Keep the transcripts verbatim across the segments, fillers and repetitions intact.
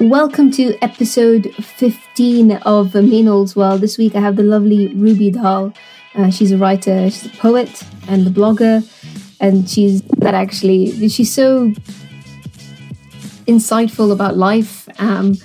Welcome to episode fifteen of Meenal's World. This week I have the lovely Ruby Dhal. Uh, she's a writer, she's a poet and a blogger, and she's that actually, she's so insightful about life. Um,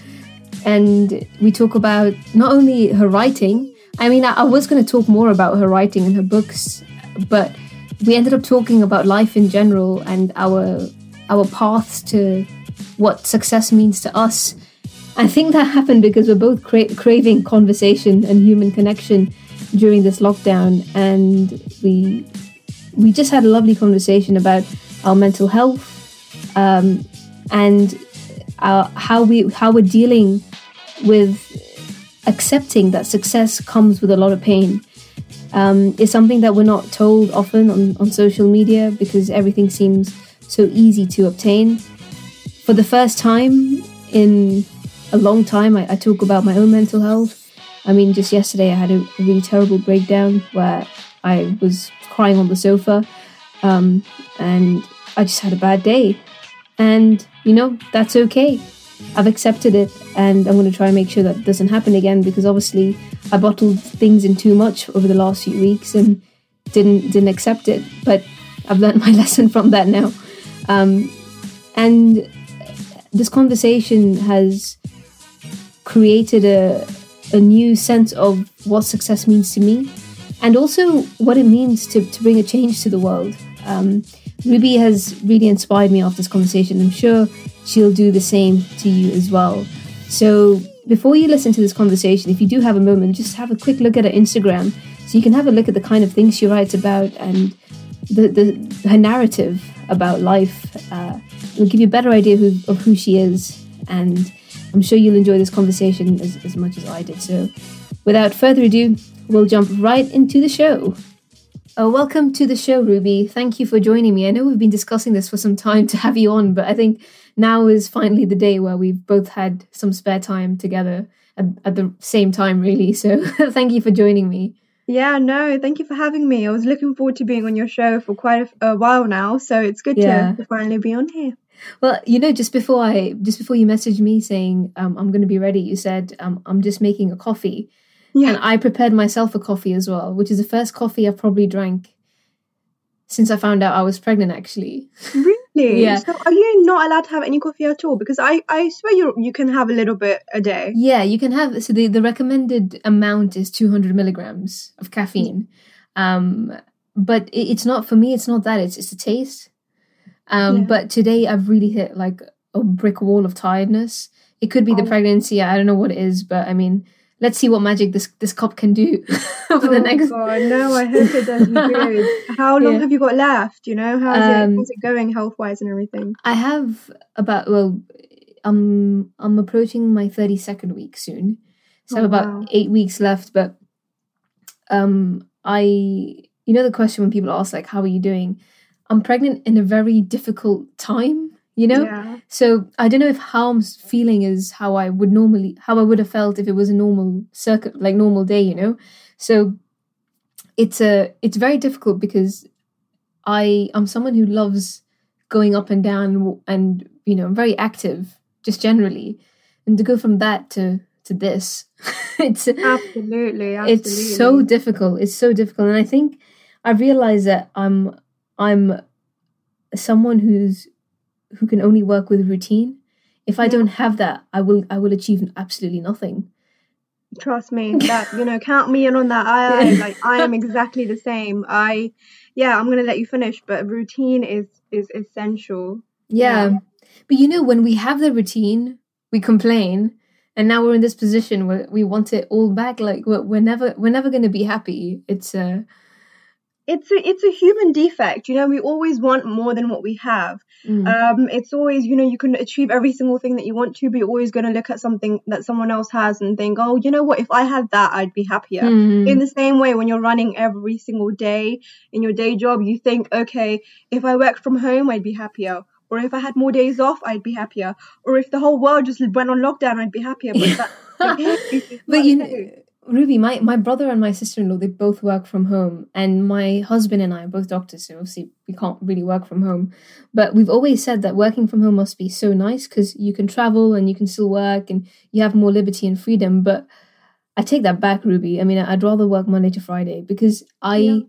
and we talk about not only her writing, I mean, I, I was going to talk more about her writing and her books, but we ended up talking about life in general and our our paths to what success means to us. I think that happened because we're both cra- craving conversation and human connection during this lockdown, and we we just had a lovely conversation about our mental health um, and our, how we how we're dealing with accepting that success comes with a lot of pain. Um, it's something that we're not told often on, on social media because everything seems so easy to obtain. For the first time in a long time, I, I talk about my own mental health. I mean, just yesterday I had a, a really terrible breakdown where I was crying on the sofa um, and I just had a bad day. And, you know, that's okay. I've accepted it and I'm going to try and make sure that doesn't happen again, because obviously I bottled things in too much over the last few weeks and didn't didn't accept it. But I've learned my lesson from that now. Um, and this conversation has created a, a new sense of what success means to me and also what it means to, to bring a change to the world. Um, Ruby has really inspired me after this conversation. I'm sure she'll do the same to you as well. So before you listen to this conversation, if you do have a moment, just have a quick look at her Instagram so you can have a look at the kind of things she writes about and the, the her narrative about life. Uh, it'll give you a better idea who, of who she is, and I'm sure you'll enjoy this conversation as, as much as I did. So without further ado, we'll jump right into the show. Uh, welcome to the show, Ruby. Thank you for joining me. I know we've been discussing this for some time to have you on, but I think now is finally the day where we've both had some spare time together at, at the same time, really. So thank you for joining me. Yeah, no, thank you for having me. I was looking forward to being on your show for quite a, a while now, so it's good Yeah. to, to finally be on here. Well, you know, just before I just before you messaged me saying um, I'm going to be ready, you said um, I'm just making a coffee. Yeah. And I prepared myself a coffee as well, which is the first coffee I've probably drank since I found out I was pregnant, actually. Really? Yeah. So are you not allowed to have any coffee at all? Because I, I swear you you can have a little bit a day. Yeah, you can have, so the, the recommended amount is two hundred milligrams of caffeine. Um, but it, it's not, for me, it's not that, it's, it's the taste. Um, Yeah. But today I've really hit like a brick wall of tiredness. It could be the Oh. pregnancy, I don't know what it is, but I mean, let's see what magic this, this cup can do over the Oh next... God, no, I hope it does good. How long Yeah. have you got left? You know, how's, Um, it, how's it going health-wise and everything? I have about, well, I'm, I'm approaching my thirty-second week soon. So I have Oh, about wow. eight weeks left, but um, I, you know, the question when people ask, like, how are you doing? I'm pregnant in a very difficult time, you know? Yeah. So I don't know if how I'm feeling is how I would normally, how I would have felt if it was a normal circuit, like normal day, you know? So it's a, it's very difficult because I, I'm someone who loves going up and down and, you know, I'm very active just generally. And to go from that to, to this, it's, Absolutely, absolutely. it's so difficult. It's so difficult. And I think I realize that I'm, I'm someone who's, who can only work with routine. If I Yeah. don't have that, I will I will achieve absolutely nothing. Trust me, that, you know, count me in on that. I, I like I am exactly the same. I yeah, I'm gonna let you finish, but routine is is essential. Yeah. Yeah. But you know, when we have the routine, we complain, and now we're in this position where we want it all back. Like we're, we're never we're never going to be happy. It's uh It's a it's a human defect, you know. We always want more than what we have. mm, Um, it's always, you know, you can achieve every single thing that you want to, but you're always going to look at something that someone else has and think, oh, you know what? If I had that, I'd be happier. mm, In the same way, when you're running every single day in your day job, you think, okay, if I worked from home, I'd be happier. Or if I had more days off, I'd be happier. Or if the whole world just went on lockdown, I'd be happier. But that's the case. It's but not you the know, case. Ruby, my, my brother and my sister-in-law, they both work from home. And my husband and I are both doctors, so obviously we can't really work from home. But we've always said that working from home must be so nice because you can travel and you can still work and you have more liberty and freedom. But I take that back, Ruby. I mean, I'd rather work Monday to Friday because I yeah.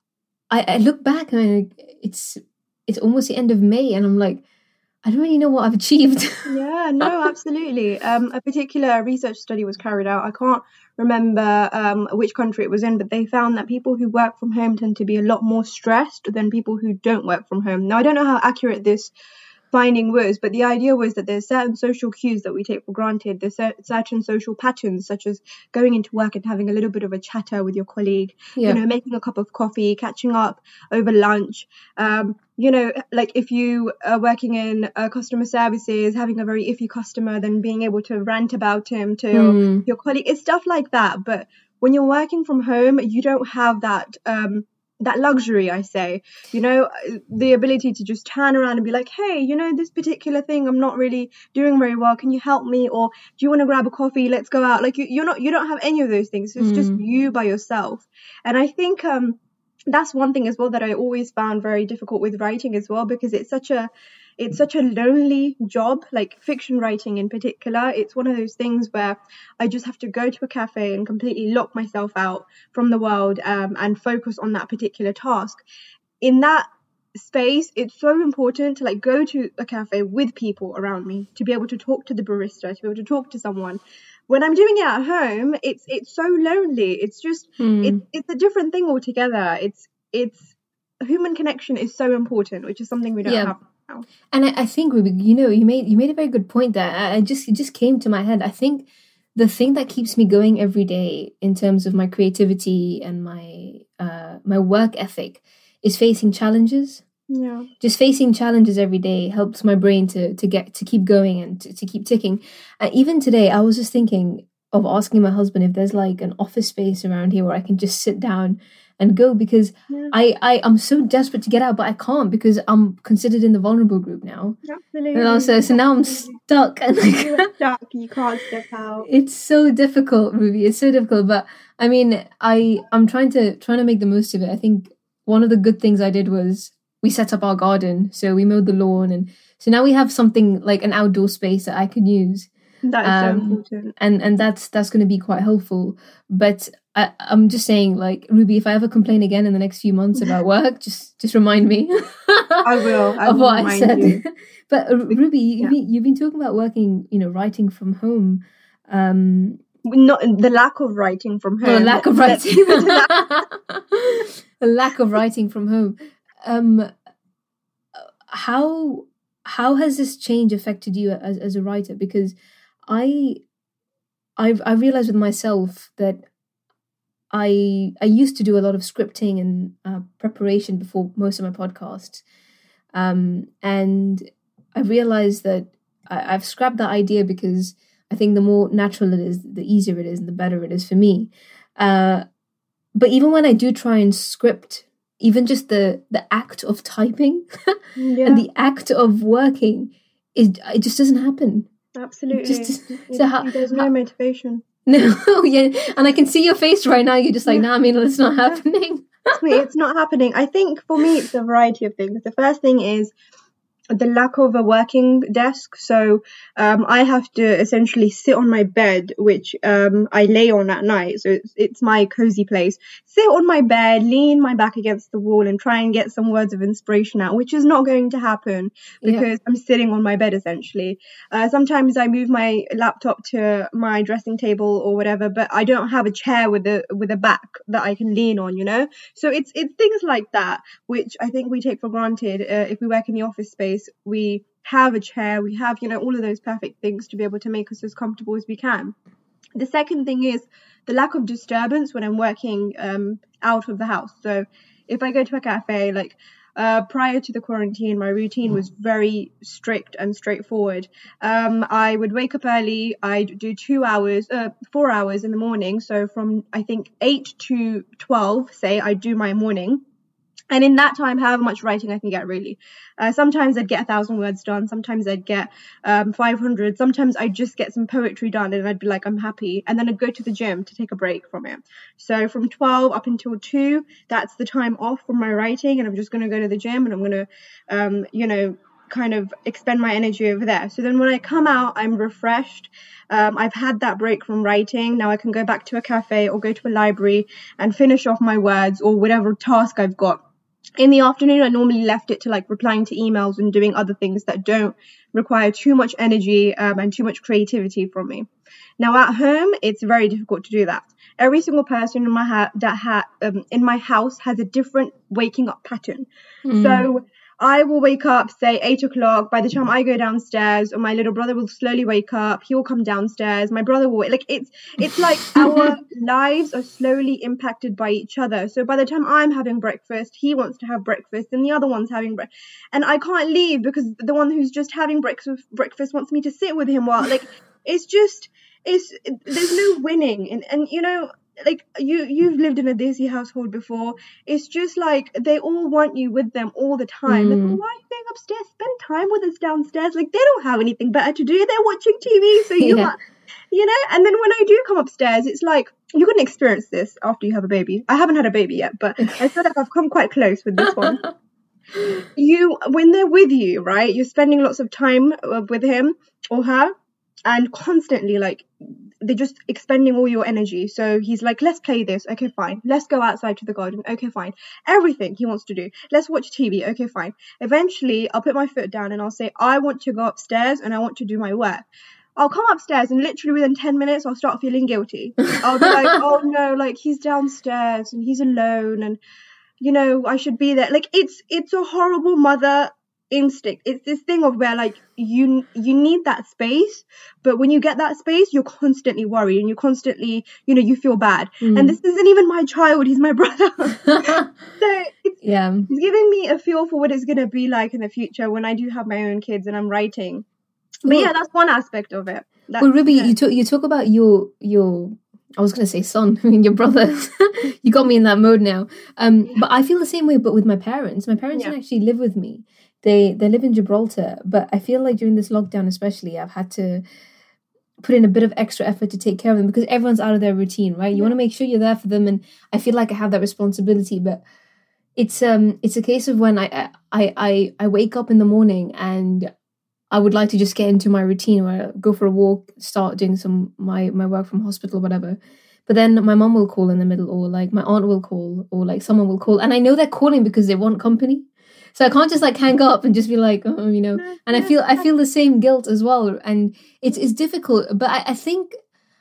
I, I look back and I, it's it's almost the end of May and I'm like, I don't really know what I've achieved. Yeah, no, absolutely. Um, a particular research study was carried out. I can't remember um, which country it was in, but they found that people who work from home tend to be a lot more stressed than people who don't work from home. Now, I don't know how accurate this finding was, but the idea was that there's certain social cues that we take for granted. There's certain social patterns, such as going into work and having a little bit of a chatter with your colleague, yeah. you know, making a cup of coffee, catching up over lunch. Um, you know, like if you are working in uh, customer services, having a very iffy customer, then being able to rant about him to mm. your colleague. It's stuff like that. But when you're working from home, you don't have that um that luxury, I say, you know, the ability to just turn around and be like, hey, you know, this particular thing I'm not really doing very well. Can you help me? Or do you want to grab a coffee? Let's go out. Like you, you're not, you don't have any of those things. It's mm. just you by yourself. And I think um, that's one thing as well that I always found very difficult with writing as well, because it's such a, it's such a lonely job, like fiction writing in particular. It's one of those things where I just have to go to a cafe and completely lock myself out from the world um, and focus on that particular task. In that space, it's so important to like go to a cafe with people around me, to be able to talk to the barista, to be able to talk to someone. When I'm doing it at home, it's it's so lonely. It's just mm. it, it's a different thing altogether. It's it's human connection is so important, which is something we don't yeah. have. And I, I think, Ruby, you know, you made you made a very good point there. I, I just it just came to my head. I think the thing that keeps me going every day in terms of my creativity and my uh, my work ethic is facing challenges. Yeah. Just facing challenges every day helps my brain to to get to keep going and to, to keep ticking. And even today, I was just thinking of asking my husband if there's like an office space around here where I can just sit down and go, because yeah. I, I, I'm so desperate to get out, but I can't because I'm considered in the vulnerable group now. Absolutely. And also, so now I'm stuck. And like, You're stuck. You can't step out. It's so difficult, Ruby. It's so difficult. But I mean, I, I'm trying to trying to make the most of it. I think one of the good things I did was we set up our garden. So we mowed the lawn. And so now we have something like an outdoor space that I can use. That is um, so important. And, and that's, that's going to be quite helpful. But I, I'm just saying, like, Ruby, if I ever complain again in the next few months about work, just just remind me. I will. I of will what I said. You. But uh, Ruby, yeah. you've, been, you've been talking about working, you know, writing from home. Um, Not the lack of writing from home. No, lack of writing. The lack of writing from home. Um, how how has this change affected you as as a writer? Because I I've I realized with myself that I I used to do a lot of scripting and uh, preparation before most of my podcasts, um, and I realized that I, I've scrapped that idea because I think the more natural it is, the easier it is, and the better it is for me. Uh, but even when I do try and script, even just the the act of typing yeah. and the act of working, it it just doesn't happen. Absolutely, just, it, so how, there's no how, motivation. No, yeah, and I can see your face right now. You're just like, nah, I mean, it's not happening. It's not happening. I think for me, it's a variety of things. The first thing is the lack of a working desk. So um, I have to essentially sit on my bed, which um, I lay on at night. So it's, it's my cozy place. Sit on my bed, lean my back against the wall and try and get some words of inspiration out, which is not going to happen because yeah. I'm sitting on my bed essentially. Uh, sometimes I move my laptop to my dressing table or whatever, but I don't have a chair with a with a back that I can lean on, you know? So it's it's things like that, which I think we take for granted uh, if we work in the office space. We have a chair, we have, you know, all of those perfect things to be able to make us as comfortable as we can. The second thing is the lack of disturbance when I'm working um, out of the house. So if I go to a cafe, like uh, prior to the quarantine, my routine was very strict and straightforward. Um, I would wake up early, I'd do two hours, uh, four hours in the morning. So from, I think, eight to twelve, say, I'd do my morning. And in that time, however much writing I can get, really. Uh, sometimes I'd get a thousand words done. Sometimes I'd get um, five hundred. Sometimes I'd just get some poetry done and I'd be like, I'm happy. And then I'd go to the gym to take a break from it. So from twelve up until two, that's the time off from my writing. And I'm just going to go to the gym and I'm going to, um, you know, kind of expend my energy over there. So then when I come out, I'm refreshed. Um, I've had that break from writing. Now I can go back to a cafe or go to a library and finish off my words or whatever task I've got. In the afternoon, I normally left it to like replying to emails and doing other things that don't require too much energy um, and too much creativity from me. Now at home, it's very difficult to do that. Every single person in my ha- that ha- um, in my house has a different waking up pattern. Mm. So I will wake up, say, eight o'clock. By the time I go downstairs, or my little brother will slowly wake up. He will come downstairs. My brother will, like, it's it's like our lives are slowly impacted by each other. So by the time I'm having breakfast, he wants to have breakfast, and the other one's having breakfast. And I can't leave because the one who's just having breakfast breakfast wants me to sit with him while, like, it's just, it's, there's no winning. And, and you know, like you you've lived in a Desi household before. It's just like they all want you with them all the time. Mm. Like, why are you going upstairs? Spend time with us downstairs. Like, they don't have anything better to do. They're watching T V, so you yeah. are, you know. And then when I do come upstairs, it's like you're going to experience this after you have a baby. I haven't had a baby yet, but I feel like I've come quite close with this one. You, when they're with you, right? You're spending lots of time with him or her, and constantly, like, they're just expending all your energy. So he's like, let's play this. Okay, fine. Let's go outside to the garden. Okay, fine. Everything he wants to do. Let's watch T V. Okay, fine. Eventually, I'll put my foot down and I'll say, I want to go upstairs and I want to do my work. I'll come upstairs and literally within ten minutes, I'll start feeling guilty. I'll be like, oh no, like he's downstairs and he's alone and, you know, I should be there. Like, it's it's a horrible mother instinct. It's this thing of where, like, you you need that space, but when you get that space, you're constantly worried and you constantly, you know, you feel bad. Mm. And this isn't even my child, he's my brother. So it's, yeah. it's giving me a feel for what it's going to be like in the future when I do have my own kids and I'm writing. But well, yeah, that's one aspect of it. That's, well, Ruby, yeah. you talk you talk about your your I was going to say son, I mean your brother. You got me in that mode now. Um, yeah. But I feel the same way, but with my parents. My parents yeah. don't actually live with me. They they live in Gibraltar, but I feel like during this lockdown especially, I've had to put in a bit of extra effort to take care of them because everyone's out of their routine, right? You yeah. want to make sure you're there for them, and I feel like I have that responsibility. But it's um it's a case of when I I I, I wake up in the morning and I would like to just get into my routine where I go for a walk, start doing some my my work from hospital, whatever. But then my mom will call in the middle, or like my aunt will call, or like someone will call, and I know they're calling because they want company. So I can't just like hang up and just be like, oh, you know, and I feel I feel the same guilt as well. And it's it's difficult. But I, I think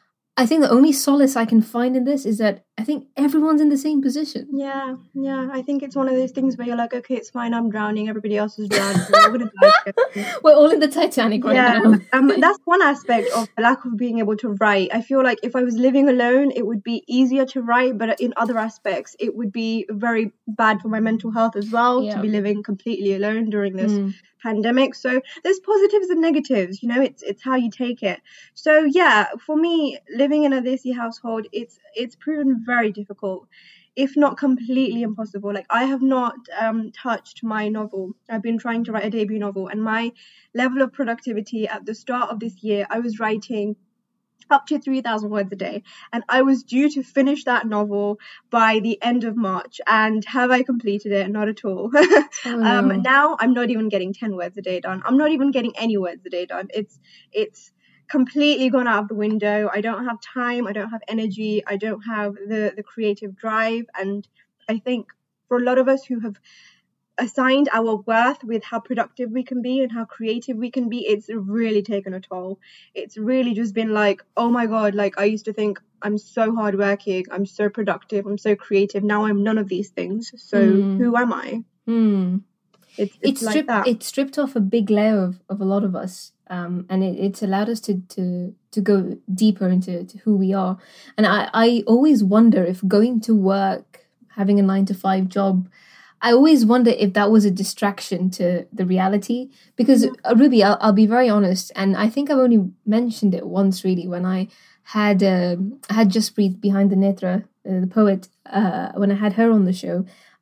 I think the only solace I can find in this is that I think everyone's in the same position. Yeah, yeah. I think it's one of those things where you're like, okay, it's fine, I'm drowning, everybody else is drowning. I'm gonna die. We're all in the Titanic right yeah. now. um, that's one aspect of the lack of being able to write. I feel like if I was living alone, it would be easier to write, but in other aspects, it would be very bad for my mental health as well yeah. to be living completely alone during this mm. pandemic. So there's positives and negatives, you know, it's it's how you take it. So yeah, for me, living in a Desi household, it's it's proven very difficult, if not completely impossible. Like, I have not um, touched my novel. I've been trying to write a debut novel, and my level of productivity at the start of this year, I was writing up to three thousand words a day, and I was due to finish that novel by the end of March. And have I completed it? Not at all. oh, no. um, now I'm not even getting ten words a day done. I'm not even getting any words a day done. It's it's completely gone out of the window. I don't have time, I don't have energy, I don't have the the creative drive. And I think for a lot of us who have assigned our worth with how productive we can be and how creative we can be, it's really taken a toll. It's really just been like, oh my god, like I used to think I'm so hardworking, I'm so productive, I'm so creative. Now I'm none of these things. So mm. who am I? Mm. It's, it's, it's like stripped, that. It stripped off a big layer of, of a lot of us. Um, and it, it's allowed us to, to, to go deeper into to who we are. And I, I always wonder if going to work, having a nine to five job, I always wonder if that was a distraction to the reality. Because, yeah. uh, Ruby, I'll, I'll be very honest, and I think I've only mentioned it once really when I had uh, I had Jaspreet behind the Netra, uh, the poet, uh, when I had her on the show.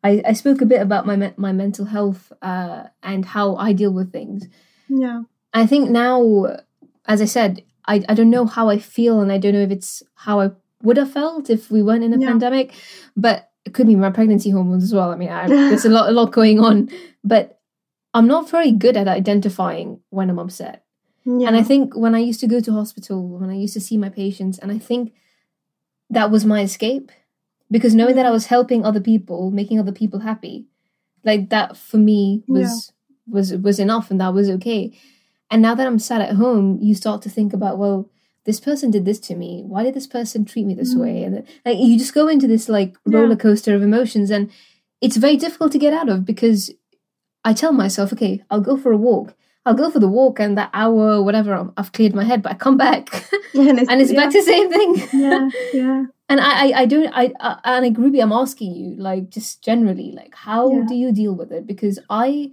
I, I spoke a bit about my me- my mental health uh, and how I deal with things. Yeah. I think now, as I said, I, I don't know how I feel, and I don't know if it's how I would have felt if we weren't in a Yeah. pandemic, but it could be my pregnancy hormones as well. I mean, I, there's a lot, a lot going on, but I'm not very good at identifying when I'm upset. Yeah. And I think when I used to go to hospital, when I used to see my patients, and I think that was my escape, because knowing that I was helping other people, making other people happy, like that for me was yeah. was was enough, and that was okay. And now that I'm sat at home, you start to think about, well, this person did this to me. Why did this person treat me this mm. way? And like you just go into this like roller coaster of emotions, and it's very difficult to get out of, because I tell myself, okay, I'll go for a walk. I'll go for the walk, and that hour, whatever, I've cleared my head, but I come back yeah, and it's, and it's yeah. back to the same thing. Yeah, yeah. And I, I, I don't, I, I, and Ruby, I'm asking you, like, just generally, like, how yeah. do you deal with it? Because I,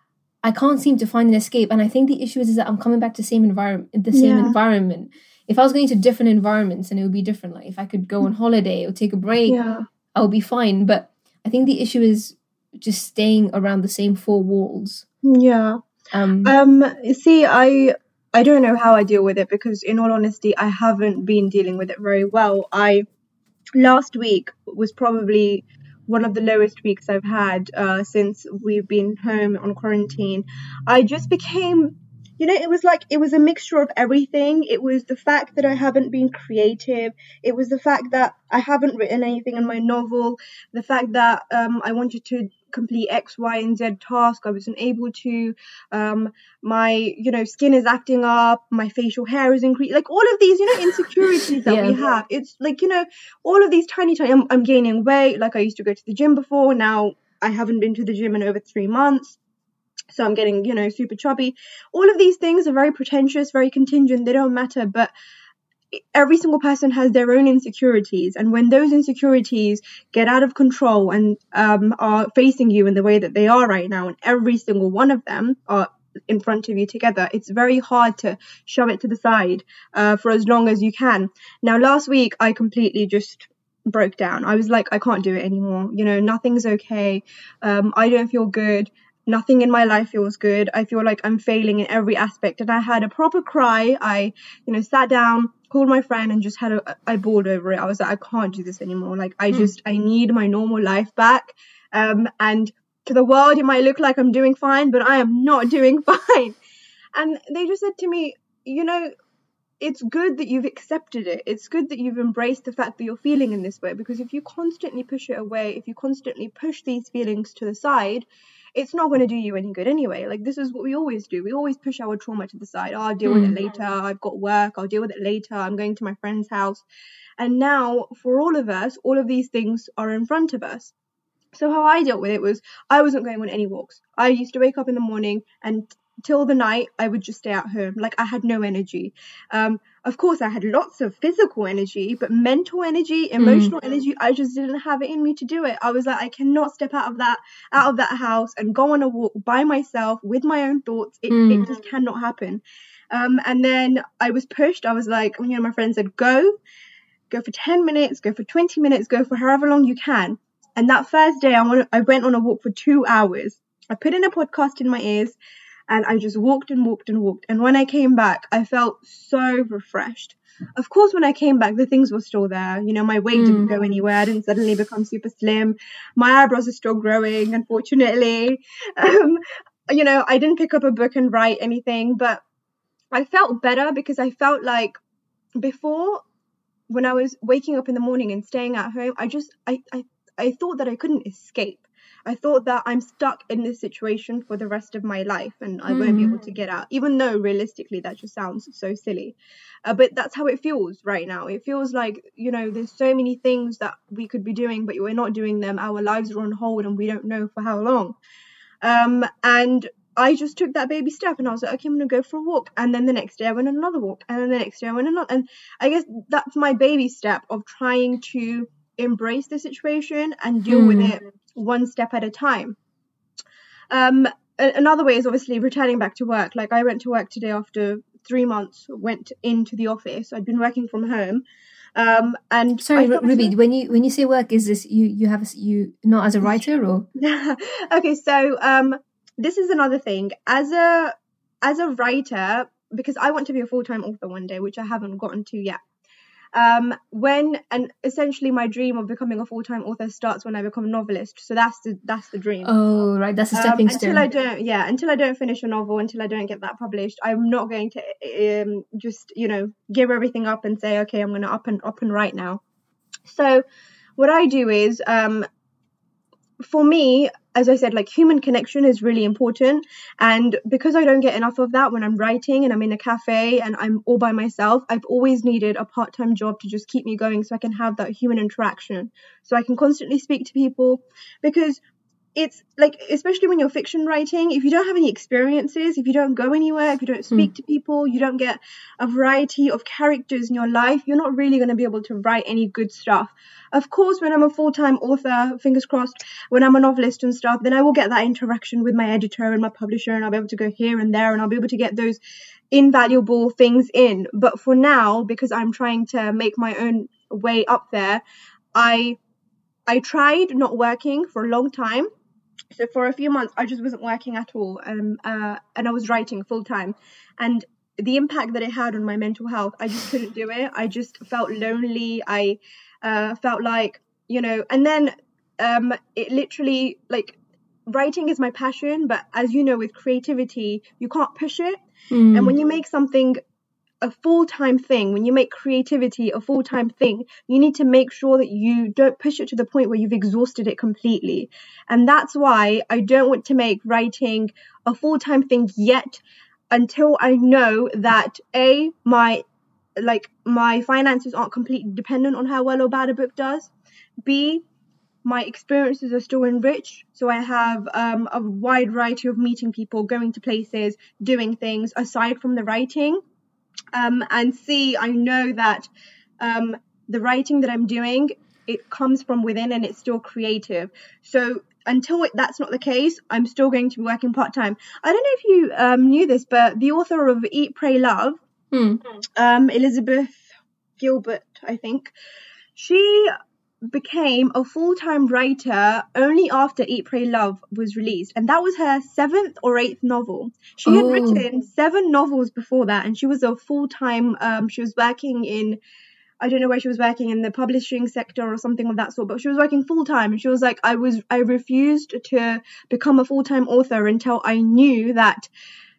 I can't seem to find an escape, and I think the issue is, is that I'm coming back to the same environment, the same yeah. environment. If I was going to different environments, and it would be different. Like, if I could go on holiday or take a break, yeah. I would be fine. But I think the issue is just staying around the same four walls. Yeah. Um. Um. See, I. I don't know how I deal with it, because in all honesty, I haven't been dealing with it very well. I last week was probably one of the lowest weeks I've had uh, since we've been home on quarantine. I just became, you know, it was like, it was a mixture of everything. It was the fact that I haven't been creative. It was the fact that I haven't written anything in my novel. The fact that um, I wanted to complete X, Y, and Z task. I wasn't able to. Um, my, you know, skin is acting up. My facial hair is increased. Like all of these, you know, insecurities that yeah. we have. It's like, you know, all of these tiny, tiny. I'm, I'm gaining weight. Like I used to go to the gym before. Now I haven't been to the gym in over three months. So I'm getting, you know, super chubby. All of these things are very pretentious, very contingent. They don't matter. But every single person has their own insecurities, and when those insecurities get out of control and um, are facing you in the way that they are right now, and every single one of them are in front of you together, it's very hard to shove it to the side uh, for as long as you can. Now, last week, I completely just broke down. I was like, I can't do it anymore. You know, nothing's okay. Um, I don't feel good. Nothing in my life feels good. I feel like I'm failing in every aspect. And I had a proper cry. I, you know, sat down, called my friend, and just had a, I bawled over it. I was like, I can't do this anymore. Like, I just, I need my normal life back. Um, and to the world, it might look like I'm doing fine, but I am not doing fine. And they just said to me, you know, it's good that you've accepted it. It's good that you've embraced the fact that you're feeling in this way, because if you constantly push it away, if you constantly push these feelings to the side, it's not going to do you any good anyway. Like, this is what we always do. We always push our trauma to the side. Oh, I'll deal mm. with it later. I've got work. I'll deal with it later. I'm going to my friend's house. And now, for all of us, all of these things are in front of us. So how I dealt with it was, I wasn't going on any walks. I used to wake up in the morning, and till the night, I would just stay at home. Like, I had no energy. Um, of course, I had lots of physical energy, but mental energy, emotional mm. energy, I just didn't have it in me to do it. I was like, I cannot step out of that, out of that house and go on a walk by myself with my own thoughts. It, mm. it just cannot happen. Um, and then I was pushed. I was like, you know, my friend said, go, go for ten minutes, go for twenty minutes, go for however long you can. And that first day, I went, I went on a walk for two hours. I put in a podcast in my ears, and I just walked and walked and walked. And when I came back, I felt so refreshed. Of course, when I came back, the things were still there. You know, my weight mm. didn't go anywhere. I didn't suddenly become super slim. My eyebrows are still growing, unfortunately. Um, you know, I didn't pick up a book and write anything, but I felt better, because I felt like before, when I was waking up in the morning and staying at home, I just, I, I, I thought that I couldn't escape. I thought that I'm stuck in this situation for the rest of my life, and I mm. won't be able to get out, even though realistically that just sounds so silly. Uh, but that's how it feels right now. It feels like, you know, there's so many things that we could be doing, but we're not doing them. Our lives are on hold, and we don't know for how long. Um, and I just took that baby step, and I was like, okay, I'm going to go for a walk. And then the next day I went on another walk. And then the next day I went on another. And I guess that's my baby step of trying to embrace the situation and deal mm. with it one step at a time. Um, another way is obviously returning back to work. Like, I went to work today after three months, went into the office. I'd been working from home. Um, and sorry, I felt Ruby, so- when you when you say work, is this you you have you not as a writer or? okay, so um, this is another thing. As a as a writer, because I want to be a full time author one day, which I haven't gotten to yet. Um, when and essentially my dream of becoming a full time author starts when I become a novelist. So that's the that's the dream. Oh, right, that's a Um, stepping until stone. I don't, yeah, until I don't finish a novel, until I don't get that published, I'm not going to um, just you know give everything up and say, okay, I'm going to up and up and write now. So what I do is, um, for me, as I said, like human connection is really important. And because I don't get enough of that when I'm writing and I'm in a cafe and I'm all by myself, I've always needed a part-time job to just keep me going so I can have that human interaction. So I can constantly speak to people, because it's like, especially when you're fiction writing, if you don't have any experiences, if you don't go anywhere, if you don't speak to people, you don't get a variety of characters in your life, you're not really going to be able to write any good stuff. Of course, when I'm a full-time author, fingers crossed, when I'm a novelist and stuff, then I will get that interaction with my editor and my publisher, and I'll be able to go here and there, and I'll be able to get those invaluable things in. But for now, because I'm trying to make my own way up there, I I tried not working for a long time. So for a few months, I just wasn't working at all, um, uh, and I was writing full time. And the impact that it had on my mental health, I just couldn't do it. I just felt lonely. I uh, felt like, you know, and then um, it literally, like, writing is my passion, but as you know, with creativity, you can't push it. Mm. And when you make something a full-time thing, when you make creativity a full-time thing, you need to make sure that you don't push it to the point where you've exhausted it completely. And that's why I don't want to make writing a full-time thing yet, until I know that a my like my finances aren't completely dependent on how well or bad a book does. B, my experiences are still enriched, so I have um, a wide variety of meeting people, going to places, doing things aside from the writing. Um, and C, I know that um, the writing that I'm doing, it comes from within and it's still creative. So until it, that's not the case, I'm still going to be working part-time. I don't know if you um, knew this, but the author of Eat, Pray, Love, Mm. um, Elizabeth Gilbert, I think, she became a full-time writer only after Eat, Pray, Love was released, and that was her seventh or eighth novel. She had Oh. written seven novels before that, and she was a full-time um she was working in, I don't know where she was working, in the publishing sector or something of that sort, but she was working full-time, and she was like, I was I refused to become a full-time author until I knew that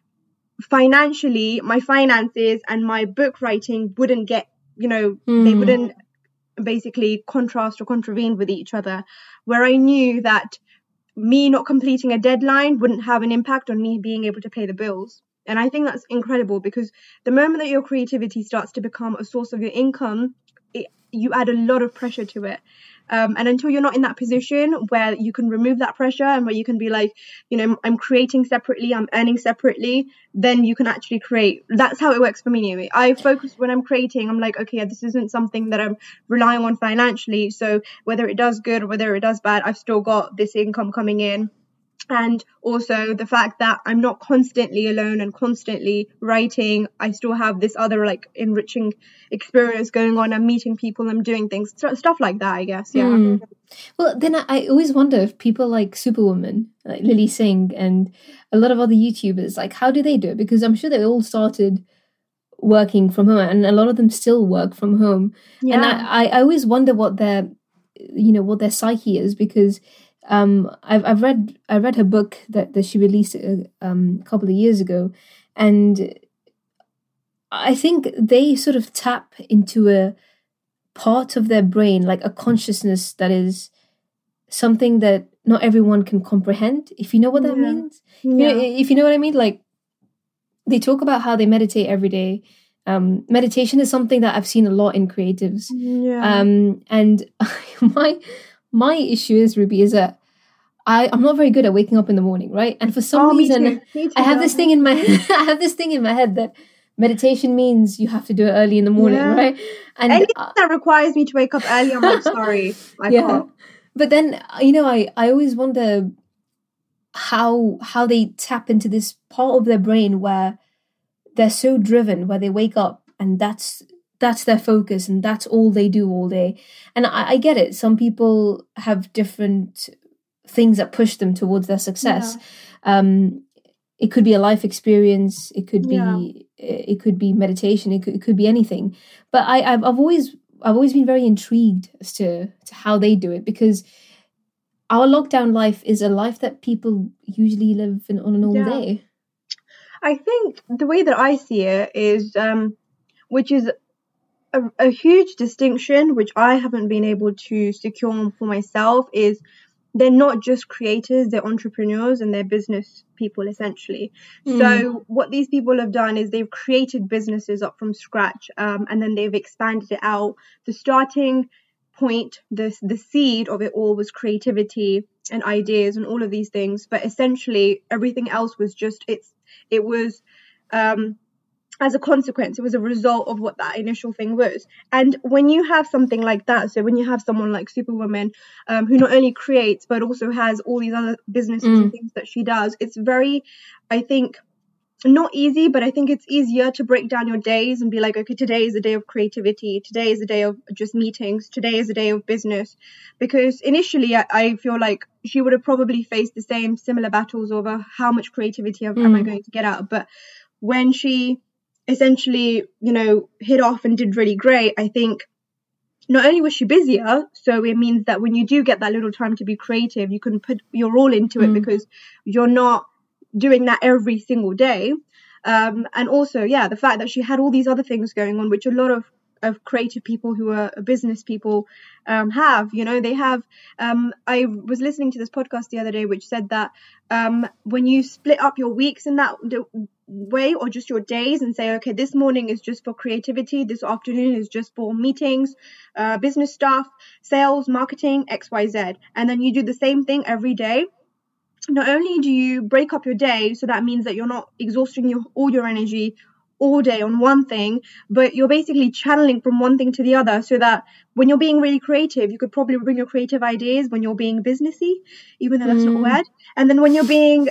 financially my finances and my book writing wouldn't get, you know, Mm. they wouldn't basically contrast or contravene with each other, where I knew that me not completing a deadline wouldn't have an impact on me being able to pay the bills. And I think that's incredible, because the moment that your creativity starts to become a source of your income, it, you add a lot of pressure to it. Um, and until you're not in that position where you can remove that pressure and where you can be like, you know, I'm creating separately, I'm earning separately, then you can actually create. That's how it works for me anyway. I focus when I'm creating, I'm like, okay, this isn't something that I'm relying on financially. So whether it does good or whether it does bad, I've still got this income coming in. And also the fact that I'm not constantly alone and constantly writing, I still have this other like enriching experience going on. I'm meeting people, I'm doing things, stuff like that, I guess. Yeah. Mm. Well, then I, I always wonder if people like Superwoman, like Lily Singh, and a lot of other YouTubers, like how do they do it? Because I'm sure they all started working from home, and a lot of them still work from home. Yeah. And I, I always wonder what their, you know, what their psyche is, because um, I've I've read I read her book that, that she released a um, couple of years ago, and I think they sort of tap into a part of their brain, like a consciousness that is something that not everyone can comprehend, if you know what that Yeah. means. Yeah. You know, if you know what I mean, like they talk about how they meditate every day. Um, meditation is something that I've seen a lot in creatives. Yeah. Um, and my my issue is, Ruby, is that I, I'm not very good at waking up in the morning, right? And for some Oh, me reason, too. Me too, I have this girl. thing in my I have this thing in my head that meditation means you have to do it early in the morning, Yeah. right? And Anything uh, that requires me to wake up early, I'm like, sorry, I yeah. can't. But then, you know, I, I always wonder how how they tap into this part of their brain where they're so driven, where they wake up and that's that's their focus and that's all they do all day. And I, I get it. Some people have different things that push them towards their success. Yeah. Um, it could be a life experience. It could be yeah. it could be meditation. It could, it could be anything. But I, I've, I've always I've always been very intrigued as to, to how they do it, because our lockdown life is a life that people usually live in on a normal yeah. day. I think the way that I see it is, um, which is a, a huge distinction, which I haven't been able to secure for myself, is they're not just creators, they're entrepreneurs and they're business people, essentially. Mm. So what these people have done is they've created businesses up from scratch, um, and then they've expanded it out. The starting point, the, the seed of it all was creativity and ideas and all of these things. But essentially, everything else was just, it's, it was... Um, as a consequence, it was a result of what that initial thing was. And when you have something like that, so when you have someone like Superwoman, um, who not only creates, but also has all these other businesses mm. and things that she does, it's very, I think, not easy, but I think it's easier to break down your days and be like, okay, today is a day of creativity. Today is a day of just meetings. Today is a day of business. Because initially, I, I feel like she would have probably faced the same similar battles over how much creativity mm. am I going to get out. But when she essentially, you know, hit off and did really great, I think not only was she busier, so it means that when you do get that little time to be creative, you can put your all into mm. it because you're not doing that every single day. Um, and also, yeah, the fact that she had all these other things going on, which a lot of, of creative people who are business people um, have, you know, they have, um, I was listening to this podcast the other day, which said that um, when you split up your weeks in that way, or just your days, and say, okay, this morning is just for creativity, this afternoon is just for meetings, uh, business stuff, sales, marketing, X Y Z, and then you do the same thing every day. Not only do you break up your day, so that means that you're not exhausting your all your energy all day on one thing, but you're basically channeling from one thing to the other, so that when you're being really creative, you could probably bring your creative ideas when you're being businessy, even though that's mm. not a word. And then when you're being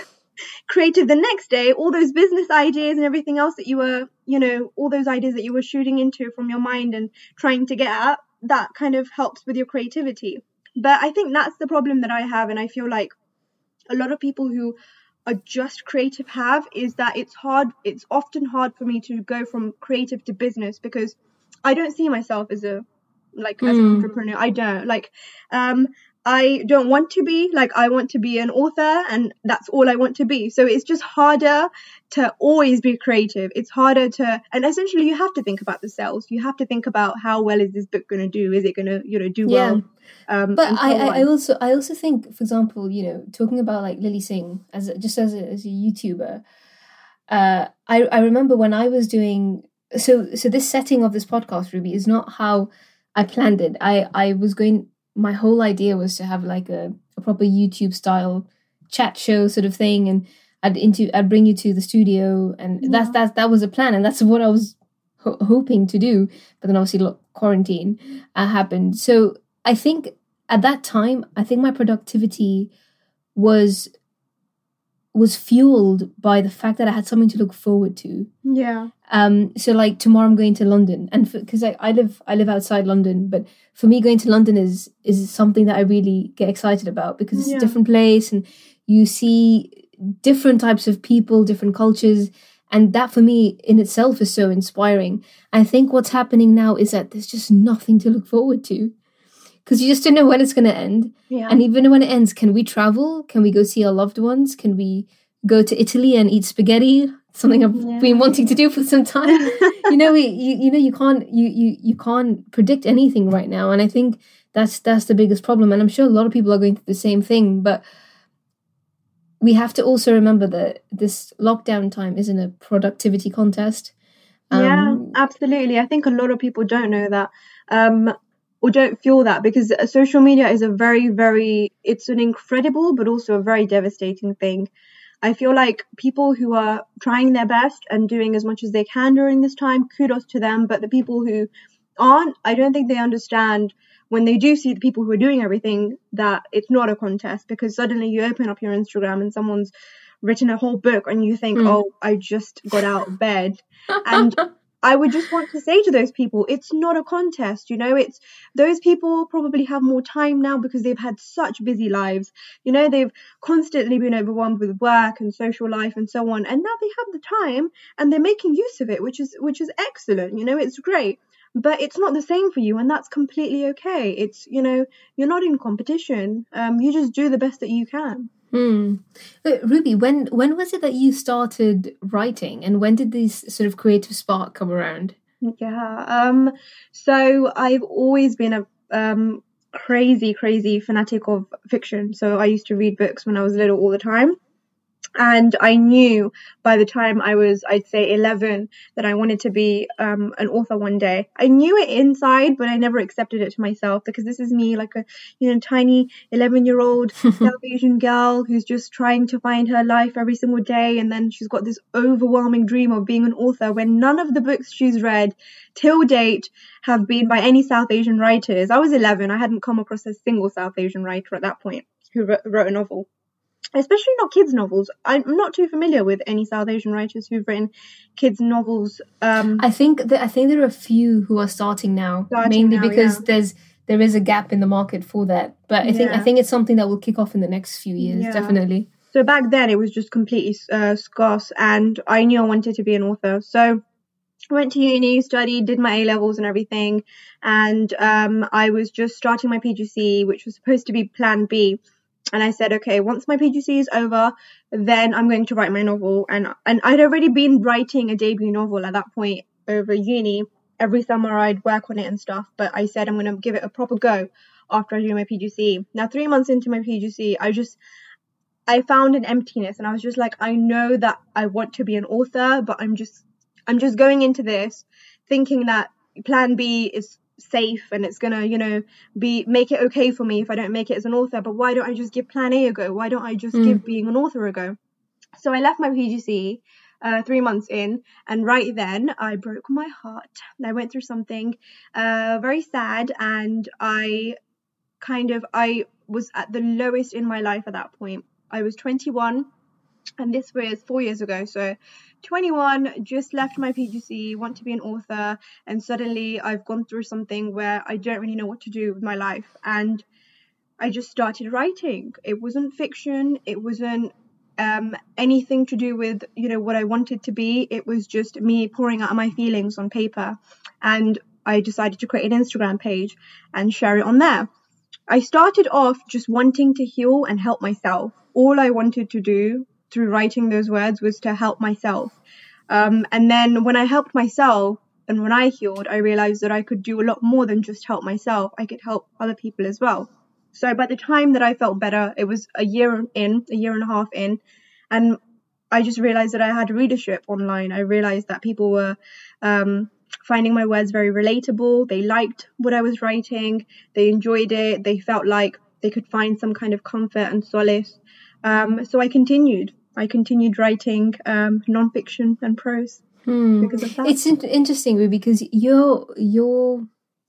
creative the next day, all those business ideas and everything else that you were, you know, all those ideas that you were shooting into from your mind and trying to get at, that kind of helps with your creativity. But I think that's the problem that I have, and I feel like a lot of people who are just creative have, is that it's hard, it's often hard for me to go from creative to business, because I don't see myself as a, like, mm. as an entrepreneur. I don't, like, um, I don't want to be, like, I want to be an author, and that's all I want to be. So it's just harder to always be creative. It's harder to, and essentially you have to think about the sales. You have to think about how well is this book going to do? Is it going to, you know, do yeah. well? Um, but I, I, I also, I also think, for example, you know, talking about like Lilly Singh as a, just as a, as a YouTuber, uh, I, I remember when I was doing, so, so this setting of this podcast, Ruby, is not how I planned it. I, I was going, my whole idea was to have like a, a proper YouTube style chat show sort of thing, and I'd into I'd bring you to the studio, and yeah. that's that that was a plan, and that's what I was ho- hoping to do. But then obviously, look, quarantine uh, happened. So I think at that time, I think my productivity was was fueled by the fact that I had something to look forward to. Yeah. Um. So like tomorrow, I'm going to London, and because I, I live I live outside London, but for me, going to London is is something that I really get excited about, because it's yeah. a different place, and you see different types of people, different cultures, and that for me in itself is so inspiring. I think what's happening now is that there's just nothing to look forward to, because you just don't know when it's going to end. Yeah. And even when it ends, can we travel? Can we go see our loved ones? Can we go to Italy and eat spaghetti? Something I've yeah. been wanting to do for some time. you know, we, you you know, you can't you, you you can't predict anything right now, and I think that's that's the biggest problem. And I'm sure a lot of people are going through the same thing. But we have to also remember that this lockdown time isn't a productivity contest. Um, yeah, absolutely. I think a lot of people don't know that. Um, or don't feel that, because social media is a very, very, it's an incredible, but also a very devastating thing. I feel like people who are trying their best and doing as much as they can during this time, kudos to them. But the people who aren't, I don't think they understand when they do see the people who are doing everything, that it's not a contest, because suddenly you open up your Instagram and someone's written a whole book and you think, mm. oh, I just got out of bed. And I would just want to say to those people, it's not a contest, you know, it's those people probably have more time now because they've had such busy lives. You know, they've constantly been overwhelmed with work and social life and so on. And now they have the time and they're making use of it, which is which is excellent. You know, it's great. But it's not the same for you, and that's completely okay. It's, you know, you're not in competition. Um, you just do the best that you can. Hmm. But Ruby, when when was it that you started writing, and when did this sort of creative spark come around? Yeah. Um. So I've always been a um crazy, crazy fanatic of fiction. So I used to read books when I was little all the time. And I knew by the time I was, I'd say eleven, that I wanted to be um, an author one day. I knew it inside, but I never accepted it to myself, because this is me, like a, you know, tiny eleven-year-old South Asian girl who's just trying to find her life every single day. And then she's got this overwhelming dream of being an author, when none of the books she's read till date have been by any South Asian writers. I was eleven. I hadn't come across a single South Asian writer at that point who wrote, wrote a novel. Especially not kids' novels. I'm not too familiar with any South Asian writers who've written kids' novels. Um, I think that I think there are a few who are starting now, starting mainly now, because yeah. there's there is a gap in the market for that. But I think I Yeah. think it's something that will kick off in the next few years, Yeah. definitely. So back then it was just completely uh, scarce, and I knew I wanted to be an author. So I went to uni, studied, did my A-levels and everything, and um, I was just starting my P G C E, which was supposed to be Plan B. And I said, okay, once my P G C E is over, then I'm going to write my novel. And and I'd already been writing a debut novel at that point over uni. Every summer I'd work on it and stuff. But I said I'm going to give it a proper go after I do my P G C E. Now, three months into my P G C E, I just, I found an emptiness. And I was just like, I know that I want to be an author, but I'm just, I'm just going into this thinking that Plan B is safe and it's gonna, you know, be make it okay for me if I don't make it as an author. But why don't I just give Plan A a go? Why don't I just Mm. give being an author a go? So I left my P G C E uh, three months in, and right then I broke my heart. I went through something uh, very sad, and I kind of I was at the lowest in my life at that point. I was twenty-one, and this was four years ago. So twenty-one, just left my P G C E, want to be an author, and suddenly I've gone through something where I don't really know what to do with my life. And I just started writing. It wasn't fiction. It wasn't um, anything to do with, you know, what I wanted to be. It was just me pouring out my feelings on paper. And I decided to create an Instagram page and share it on there. I started off just wanting to heal and help myself. All I wanted to do through writing those words was to help myself. Um, and then when I helped myself and when I healed, I realized that I could do a lot more than just help myself. I could help other people as well. So by the time that I felt better, it was a year in, a year and a half in, and I just realized that I had readership online. I realized that people were um, finding my words very relatable. They liked what I was writing. They enjoyed it. They felt like they could find some kind of comfort and solace. Um, so I continued. I continued writing um, nonfiction and prose Hmm. because of that. It's in- interesting Ruby, because your your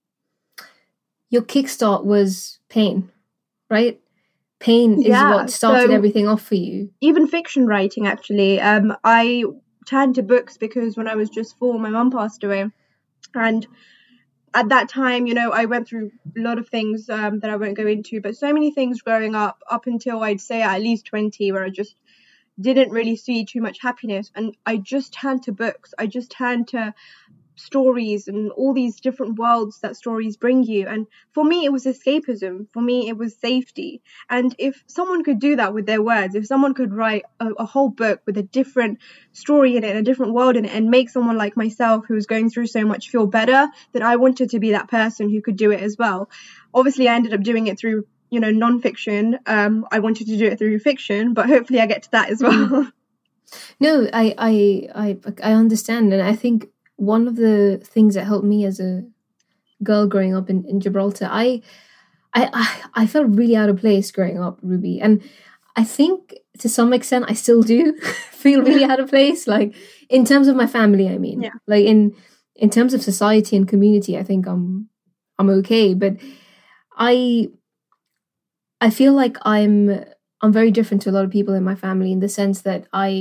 your kickstart was pain, right? Pain is Yeah, what started so- everything off for you. Even fiction writing, actually. Um, I turned to books because when I was just four, my mum passed away. And at that time, you know, I went through a lot of things um, that I won't go into, but so many things growing up, up until I'd say at least twenty, where I just didn't really see too much happiness. And I just turned to books. I just turned to stories and all these different worlds that stories bring you. And for me, it was escapism. For me, it was safety. And if someone could do that with their words, if someone could write a, a whole book with a different story in it, a different world in it, and make someone like myself who was going through so much feel better, then I wanted to be that person who could do it as well. Obviously, I ended up doing it through, you know, non-fiction. Um, I wanted to do it through fiction, but hopefully I get to that as well. No, I, I, I, I understand, and I think one of the things that helped me as a girl growing up in, in Gibraltar, I, I, I, I felt really out of place growing up, Ruby, and I think to some extent I still do feel really out of place. Like in terms of my family, I mean, Yeah. like in in terms of society and community, I think I'm I'm okay, but I I feel like I'm I'm very different to a lot of people in my family in the sense that I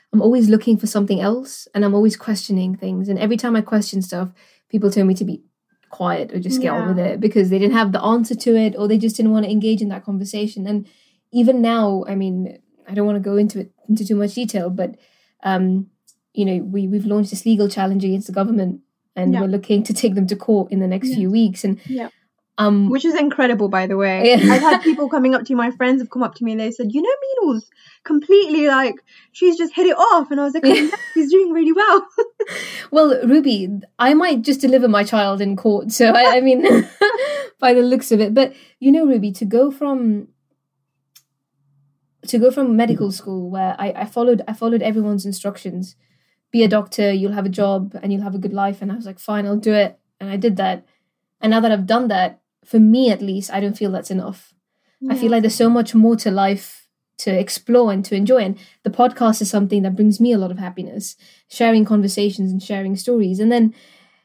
I'm always looking for something else, and I'm always questioning things. And every time I question stuff, people tell me to be quiet or just get Yeah. on with it because they didn't have the answer to it, or they just didn't want to engage in that conversation. And even now, I mean, I don't want to go into it into too much detail, but um, you know, we we've launched this legal challenge against the government, and Yeah. we're looking to take them to court in the next Yes. few weeks. And Yeah. um, Which is incredible, by the way. Yeah. I've had people coming up to me, my friends have come up to me and they said, you know, Meenal's completely like, she's just hit it off. And I was like, oh, yeah, she's doing really well. well, Ruby, I might just deliver my child in court. So I, I mean, by the looks of it, but you know, Ruby, to go from to go from medical school where I, I followed I followed everyone's instructions, be a doctor, you'll have a job and you'll have a good life. And I was like, fine, I'll do it. And I did that. And now that I've done that, for me at least, I don't feel that's enough. Yeah. I feel like there's so much more to life to explore and to enjoy. And the podcast is something that brings me a lot of happiness, sharing conversations and sharing stories. And then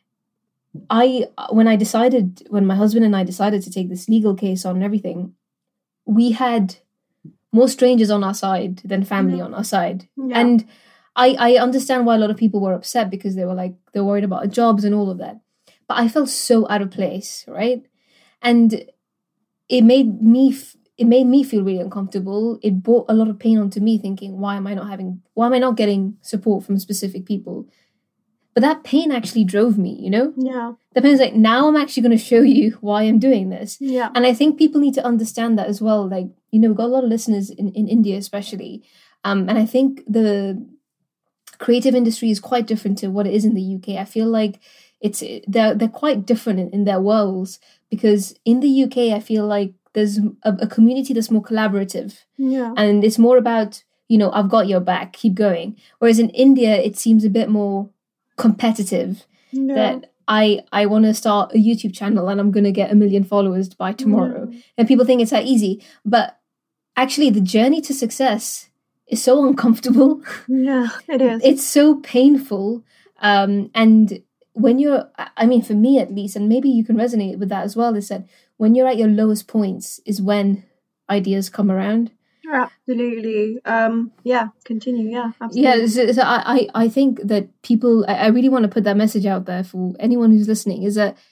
I, when I decided, when my husband and I decided to take this legal case on and everything, we had more strangers on our side than family Yeah. on our side. Yeah. And I, I understand why a lot of people were upset because they were like, they're worried about jobs and all of that. But I felt so out of place, right? And it made me f- it made me feel really uncomfortable. It brought a lot of pain onto me, thinking, why am I not having why am I not getting support from specific people? But that pain actually drove me, you know? Yeah. The pain's like, now I'm actually going to show you why I'm doing this. Yeah. And I think people need to understand that as well. Like, you know, we've got a lot of listeners in, in India especially. Um, and I think the creative industry is quite different to what it is in the U K. I feel like it's they're they're quite different in, in their worlds, because in the U K I feel like there's a, a community that's more collaborative, Yeah. and it's more about, you know, I've got your back, keep going. Whereas in India it seems a bit more competitive, Yeah. that I I want to start a YouTube channel and I'm going to get a million followers by tomorrow. Yeah. And people think it's that easy, but actually the journey to success is so uncomfortable. Yeah, it is. It's so painful. Um, and when you're, I mean, for me at least, and maybe you can resonate with that as well, is that when you're at your lowest points is when ideas come around. Absolutely. Um, yeah, continue. Yeah, absolutely. Yeah, so, so I, I I think that people, I, I really want to put that message out there for anyone who's listening, is that,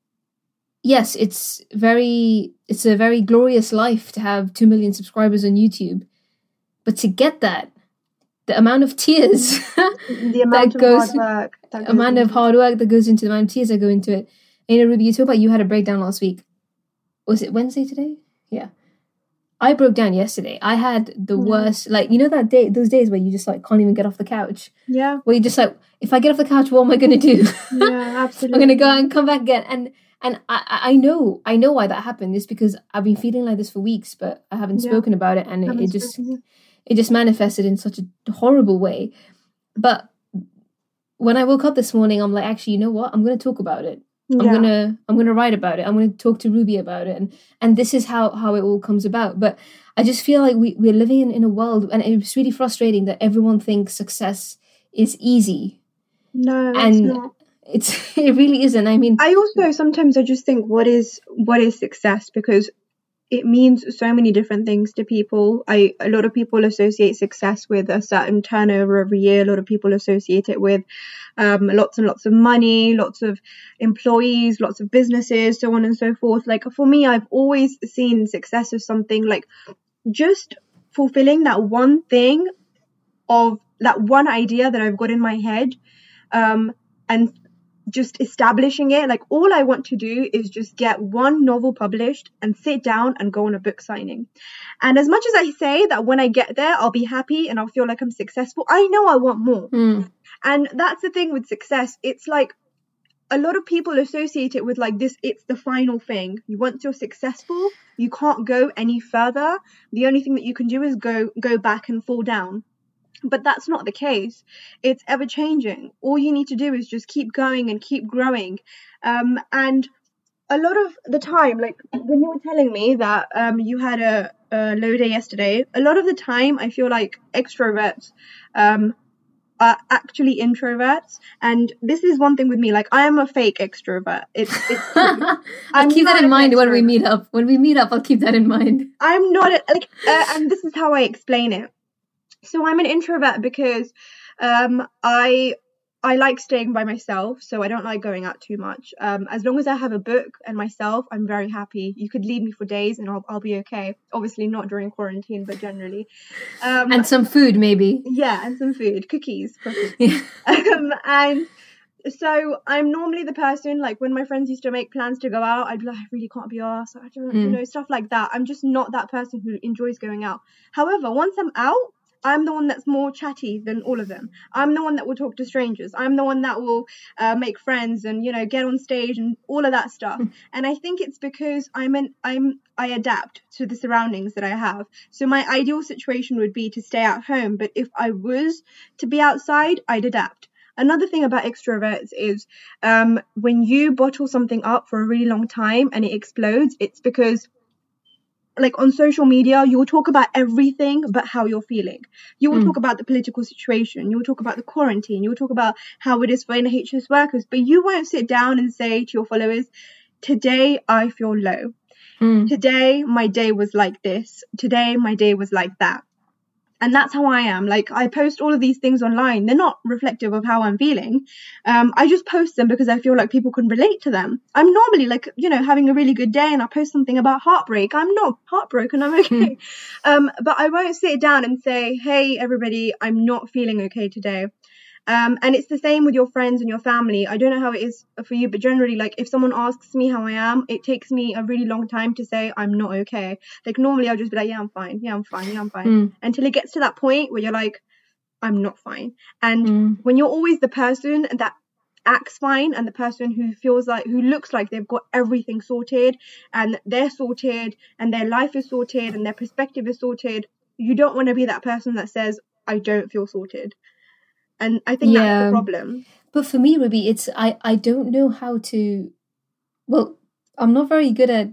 yes, it's very, it's a very glorious life to have two million subscribers on YouTube. But to get that, the amount of tears, The amount that of goes- hard work. That goes amount of into- hard work that goes into the amount of tears that go into it. And, you know, Ruby, you talk about you had a breakdown last week. Was it Wednesday today? Yeah. I broke down yesterday. I had the Yeah. worst, like, you know that day, those days where you just like can't even get off the couch? Yeah, Where you're just like, if I get off the couch, what am I going to do? yeah, absolutely. I'm going to go out and come back again. And and I, I I know, I know why that happened. It's because I've been feeling like this for weeks, but I haven't Yeah. spoken about it. And it, Haven't it just, spoken, it just manifested in such a horrible way. But when I woke up this morning, I'm like, actually, you know what? I'm going to talk about it. yeah. I'm gonna I'm gonna write about it. I'm gonna talk to Ruby about it, and and this is how how it all comes about. But I just feel like we we're living in, in a world, and it's really frustrating that everyone thinks success is easy. No, it's and not. It's it really isn't. I mean, I also sometimes I just think, what is what is success? Because it means so many different things to people. I a lot of people associate success with a certain turnover every year. A lot of people associate it with um, lots and lots of money, lots of employees, lots of businesses, so on and so forth. Like for me, I've always seen success as something like just fulfilling that one thing of that one idea that I've got in my head, um, and just establishing it. Like all I want to do is just get one novel published and sit down and go on a book signing. And as much as I say that when I get there, I'll be happy and I'll feel like I'm successful, I know I want more. mm, And that's the thing with success. It's like a lot of people associate it with like this, it's the final thing. You once you're successful, you can't go any further. The only thing that you can do is go go back and fall down. But that's not the case. It's ever changing. All you need to do is just keep going and keep growing. Um, and a lot of the time, like when you were telling me that um, you had a, a low day yesterday, a lot of the time I feel like extroverts um, are actually introverts. And this is one thing with me. Like I am a fake extrovert. It's, it's I'll I'm keep that not in an mind when we extrovert. meet up. When we meet up, I'll keep that in mind. I'm not a, like, uh, and this is how I explain it. So I'm an introvert because um, I I like staying by myself, so I don't like going out too much. Um, as long as I have a book and myself, I'm very happy. You could leave me for days and I'll I'll be okay. Obviously not during quarantine, but generally. Um, And some food, maybe. yeah, and some food, cookies, preferably. Yeah. Um, and so I'm normally the person, like when my friends used to make plans to go out, I'd be like, I really can't be arsed. I don't, you Mm. know, stuff like that. I'm just not that person who enjoys going out. However, once I'm out, I'm the one that's more chatty than all of them. I'm the one that will talk to strangers. I'm the one that will uh, make friends and, you know, get on stage and all of that stuff. And I think it's because I'm an I'm I adapt to the surroundings that I have. So my ideal situation would be to stay at home, but if I was to be outside, I'd adapt. Another thing about extroverts is um, when you bottle something up for a really long time and it explodes, it's because, like on social media, you will talk about everything but how you're feeling. You will Mm. talk about the political situation. You will talk about the quarantine. You will talk about how it is for N H S workers, but you won't sit down and say to your followers, today I feel low. Mm. Today my day was like this. Today my day was like that. And that's how I am. Like, I post all of these things online. They're not reflective of how I'm feeling. Um, I just post them because I feel like people can relate to them. I'm normally like, you know, having a really good day and I post something about heartbreak. I'm not heartbroken. I'm okay. um, but I won't sit down and say, hey, everybody, I'm not feeling okay today. Um, and it's the same with your friends and your family. I don't know how it is for you, but generally, like, if someone asks me how I am, it takes me a really long time to say I'm not okay. Like, normally I'll just be like, yeah, I'm fine. Yeah, I'm fine. Yeah, I'm fine. Mm. Until it gets to that point where you're like, I'm not fine. And Mm. when you're always the person that acts fine and the person who feels like, who looks like they've got everything sorted and they're sorted and their life is sorted and their perspective is sorted, you don't want to be that person that says, I don't feel sorted. And I think that's the Yeah. problem. But for me, Ruby, it's I, I don't know how to. Well, I'm not very good at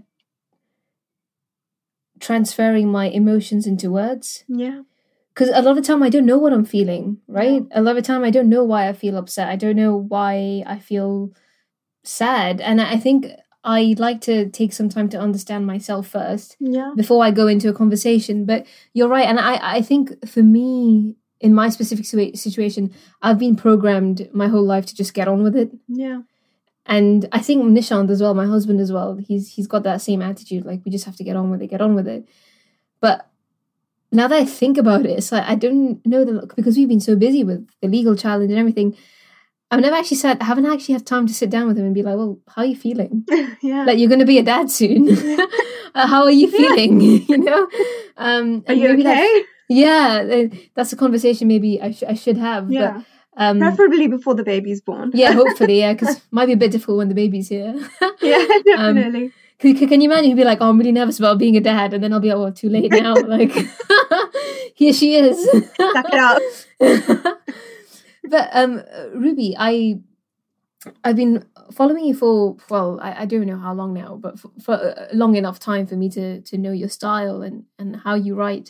transferring my emotions into words. Yeah. Because a lot of the time I don't know what I'm feeling, right? A lot of the time I don't know why I feel upset. I don't know why I feel sad. And I think I like to take some time to understand myself first Yeah. before I go into a conversation. But you're right. And I, I think for me, in my specific situa- situation, I've been programmed my whole life to just get on with it. Yeah. And I think Nishant as well, my husband as well, he's he's got that same attitude. Like, we just have to get on with it, get on with it. But now that I think about it, it's like, I don't know, the because we've been so busy with the legal challenge and everything, I've never actually said, I haven't actually had time to sit down with him and be like, well, how are you feeling? Yeah. Like, you're going to be a dad soon. uh, how are you feeling? you know? Um, Are and you maybe okay? That's, yeah, uh, that's a conversation maybe I, sh- I should have. Yeah. But, um, preferably before the baby's born. yeah, hopefully, yeah, because it might be a bit difficult when the baby's here. Yeah, Um, definitely. Can, can you imagine? You'd be like, oh, I'm really nervous about being a dad. And then I'll be like, oh, too late now. Like, here she is. Suck it up. But um, Ruby, I, I've been following you for, well, I, I don't know how long now, but for, for a long enough time for me to, to know your style and, and how you write.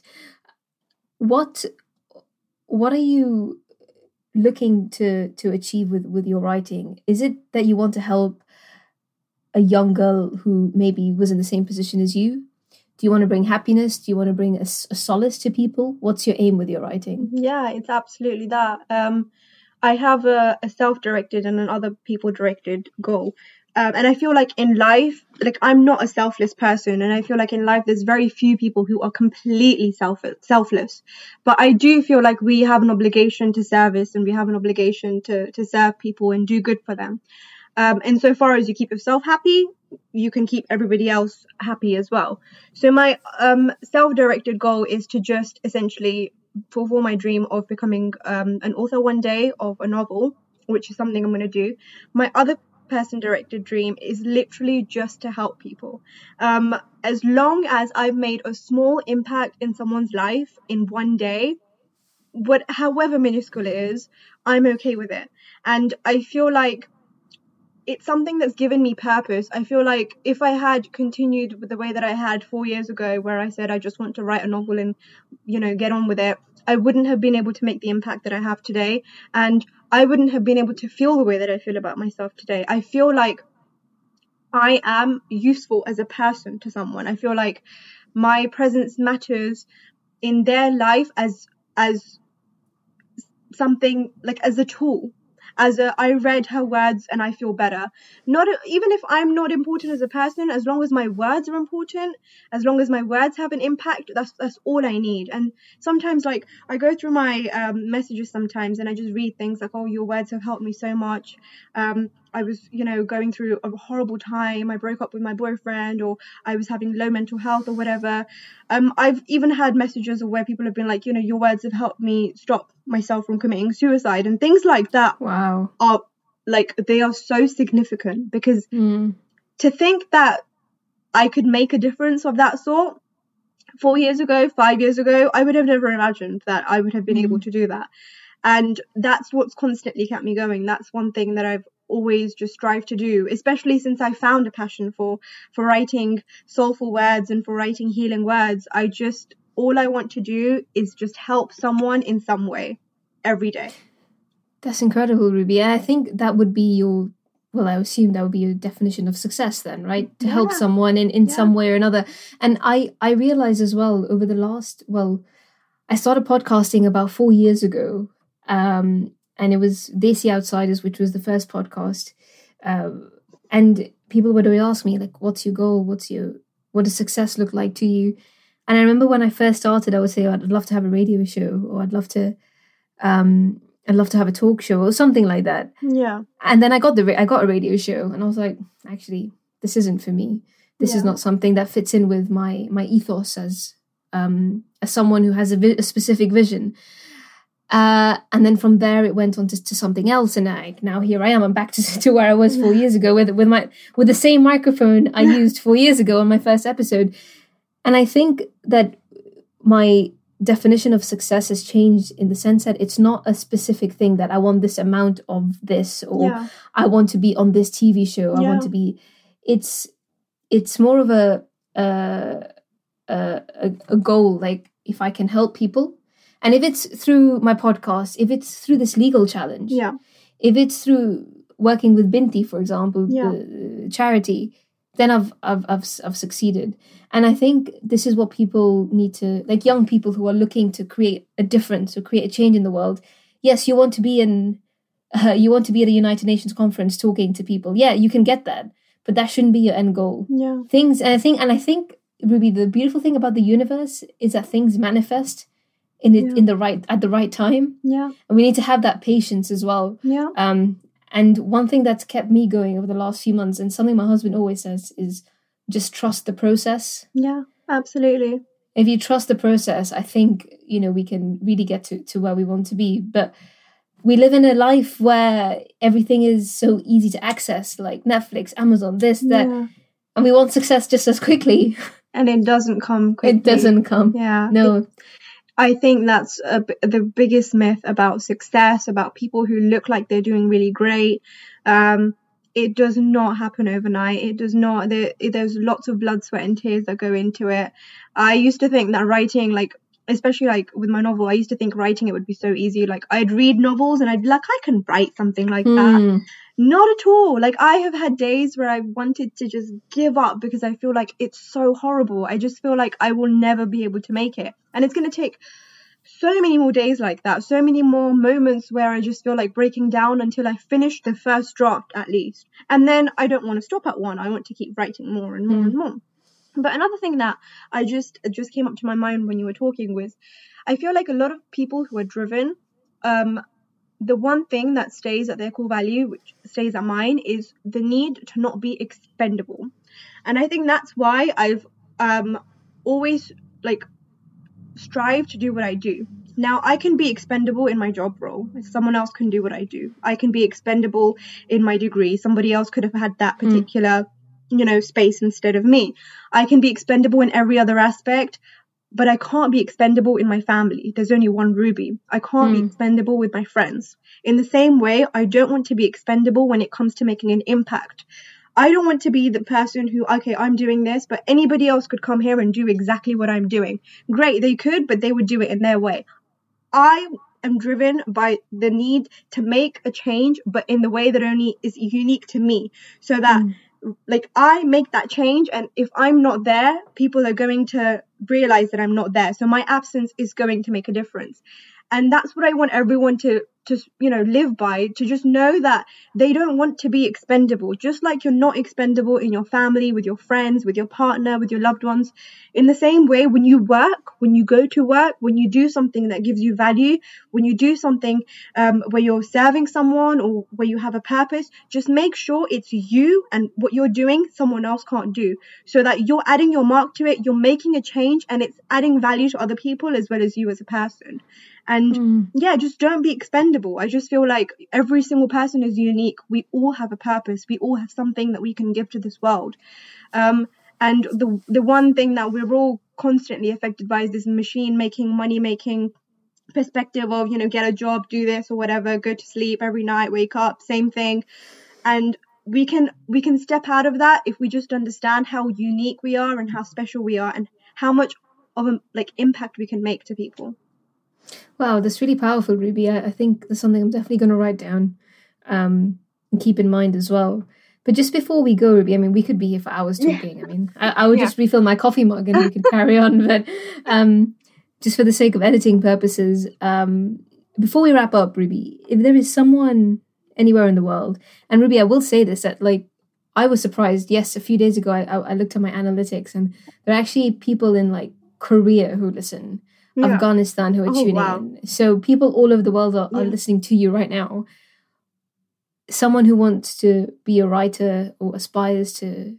What, what are you looking to, to achieve with, with your writing? Is it that you want to help a young girl who maybe was in the same position as you? Do you want to bring happiness? Do you want to bring a, a solace to people? What's your aim with your writing? Yeah, it's absolutely that. Um, I have a, a self-directed and an other people-directed goal. Um, and I feel like in life, like I'm not a selfless person. And I feel like in life, there's very few people who are completely self- selfless. But I do feel like we have an obligation to service and we have an obligation to, to serve people and do good for them. Um, and so far as you keep yourself happy, you can keep everybody else happy as well. So my um, self-directed goal is to just essentially fulfill my dream of becoming um, an author one day of a novel, which is something I'm going to do. My other person-directed dream is literally just to help people. Um, as long as I've made a small impact in someone's life in one day, what, however minuscule it is, I'm okay with it. And I feel like it's something that's given me purpose. I feel like if I had continued with the way that I had four years ago, where I said I just want to write a novel and, you know, get on with it, I wouldn't have been able to make the impact that I have today. And I wouldn't have been able to feel the way that I feel about myself today. I feel like I am useful as a person to someone. I feel like my presence matters in their life as as something, like as a tool, as a I read her words and I feel better. Not even if I'm not important as a person, as long as my words are important, as long as my words have an impact, that's that's all I need. And sometimes, like, I go through my um, messages sometimes and I just read things like, oh, your words have helped me so much. Um, I was, you know, going through a horrible time. I broke up with my boyfriend, or I was having low mental health or whatever. Um, I've even had messages where people have been like, you know, your words have helped me stop myself from committing suicide, and things like that. Wow. Are like, they are so significant, because Mm. to think that I could make a difference of that sort four years ago, five years ago, I would have never imagined that I would have been Mm. able to do that. And that's what's constantly kept me going. That's one thing that I've always just strive to do, especially since I found a passion for for writing soulful words and for writing healing words. I just, all I want to do is just help someone in some way every day. That's incredible, Ruby. And I think that would be your, well, I assume that would be your definition of success then, right? To help Yeah. someone in, in Yeah. some way or another. And I, I realized as well over the last, well, I started podcasting about four years ago. Um, and it was Desi Outsiders, which was the first podcast. Um, and people would always ask me, like, what's your goal? What's your, what does success look like to you? And I remember when I first started, I would say, oh, I'd love to have a radio show, or I'd love to, um, I'd love to have a talk show or something like that. Yeah. And then I got the, I got a radio show, and I was like, actually, this isn't for me. This Yeah. is not something that fits in with my, my ethos as, um, as someone who has a, vi- a specific vision. Uh, and then from there, it went on to, to something else, and I, now here I am. I'm back to, to where I was four years ago with with my with the same microphone I used four years ago on my first episode. And I think that my definition of success has changed in the sense that it's not a specific thing that I want this amount of this, or Yeah. I want to be on this T V show. I Yeah. want to be. It's it's more of a a a, a goal. Like, if I can help people. And if it's through my podcast, if it's through this legal challenge, Yeah. if it's through working with Binti, for example, Yeah. the charity, then I've, I've I've I've succeeded. And I think this is what people need to, like young people who are looking to create a difference or create a change in the world. Yes, you want to be in, uh, you want to be at a United Nations conference talking to people. Yeah, you can get that, but that shouldn't be your end goal. Yeah. Things, and I think, and I think, Ruby, the beautiful thing about the universe is that things manifest in it Yeah. in the right at the right time, Yeah. and we need to have that patience as well. Yeah. Um, and one thing that's kept me going over the last few months, and something my husband always says, is just trust the process. Yeah. Absolutely. If you trust the process, I think, you know, we can really get to, to where we want to be. But we live in a life where everything is so easy to access, like Netflix, Amazon, this, that, Yeah. and we want success just as quickly. And it doesn't come quickly. It doesn't come. Yeah. No. I think that's a b the biggest myth about success, about people who look like they're doing really great. Um, it does not happen overnight. It does not. There, there's lots of blood, sweat, and tears that go into it. I used to think that writing, like, especially like with my novel, I used to think writing it would be so easy. Like, I'd read novels and I'd be like, I can write something like that. Hmm. Not at all. Like, I have had days where I wanted to just give up because I feel like it's so horrible. I just feel like I will never be able to make it. And it's going to take so many more days like that, so many more moments where I just feel like breaking down until I finish the first draft at least. And then I don't want to stop at one. I want to keep writing more and more Mm. and more. But another thing that I just it just came up to my mind when you were talking was, I feel like a lot of people who are driven, um, the one thing that stays at their core value, which stays at mine, is the need to not be expendable. And I think that's why I've um always like strive to do what I do. Now, I can be expendable in my job role. Someone else can do what I do. I can be expendable in my degree. Somebody else could have had that particular, mm. you know, space instead of me. I can be expendable in every other aspect, but I can't be expendable in my family. There's only one Ruby. I can't mm. be expendable with my friends. In the same way, I don't want to be expendable when it comes to making an impact. I don't want to be the person who, okay, I'm doing this, but anybody else could come here and do exactly what I'm doing. Great, they could, but they would do it in their way. I am driven by the need to make a change, but in the way that only is unique to me, so that mm. like I make that change, and if I'm not there, people are going to realize that I'm not there. So my absence is going to make a difference. And that's what I want everyone to, to, you know, live by, to just know that they don't want to be expendable. Just like you're not expendable in your family, with your friends, with your partner, with your loved ones. In the same way, when you work, when you go to work, when you do something that gives you value, when you do something um, where you're serving someone or where you have a purpose, just make sure it's you and what you're doing someone else can't do. So that you're adding your mark to it, you're making a change, and it's adding value to other people as well as you as a person. And mm. yeah, just don't be expendable. I just feel like every single person is unique. We all have a purpose. We all have something that we can give to this world. Um, and the the one thing that we're all constantly affected by is this machine making, money making perspective of, you know, get a job, do this or whatever, go to sleep every night, wake up, same thing. And we can we can step out of that if we just understand how unique we are and how special we are and how much of a like impact we can make to people. Wow, that's really powerful, Ruby. I, I think that's something I'm definitely going to write down um, and keep in mind as well. But just before we go, Ruby, I mean, we could be here for hours talking. Yeah. I mean, I, I would yeah. just refill my coffee mug and we could carry on. But um, just for the sake of editing purposes, um, before we wrap up, Ruby, if there is someone anywhere in the world, and Ruby, I will say this, that like, I was surprised. Yes, a few days ago, I, I looked at my analytics and there are actually people in like Korea who listen. Yeah. Afghanistan who are oh, tuning wow. in. So people all over the world are, yeah. are listening to you right now. Someone who wants to be a writer or aspires to